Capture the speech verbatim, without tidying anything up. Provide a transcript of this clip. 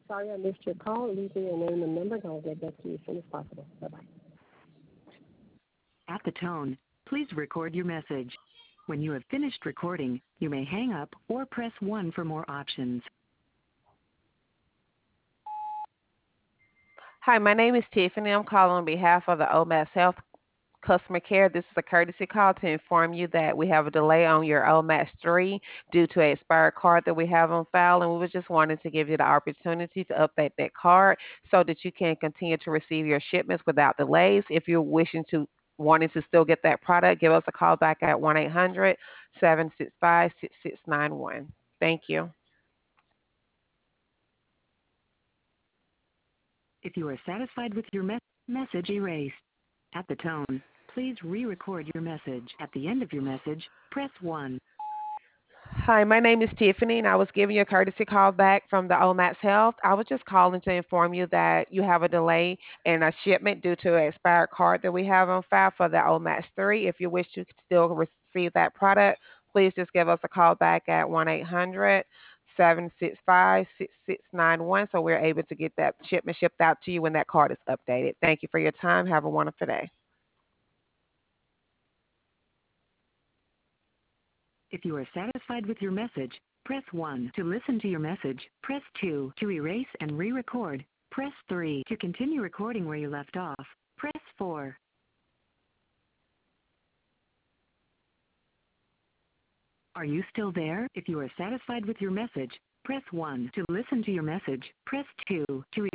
Sorry I missed your call. Leave me your name and number, and I'll get back to you as soon as possible. Bye-bye. At the tone, please record your message. When you have finished recording, you may hang up or press one for more options. Hi, my name is Tiffany. I'm calling on behalf of the O M A S Health Customer Care. This is a courtesy call to inform you that we have a delay on your O M A S three due to an expired card that we have on file, and we were just wanting to give you the opportunity to update that card so that you can continue to receive your shipments without delays. If you're wishing to wanting to still get that product, give us a call back at one eight hundred, seven six five, six six nine one. Thank you. If you are satisfied with your me- message, erase. At the tone, please re-record your message. At the end of your message, press one. Hi, my name is Tiffany, and I was giving you a courtesy call back from the O M A S Health. I was just calling to inform you that you have a delay in a shipment due to an expired card that we have on file for the O M A S three. If you wish to still receive that product, please just give us a call back at one eight hundred, seven six five, six six nine one so we're able to get that shipment shipped out to you when that card is updated. Thank you for your time. Have a wonderful day. If you are satisfied with your message, press one. To listen to your message, press two. To erase and re-record, press three. To continue recording where you left off, press four. Are you still there? If you are satisfied with your message, press one. To listen to your message, press two. To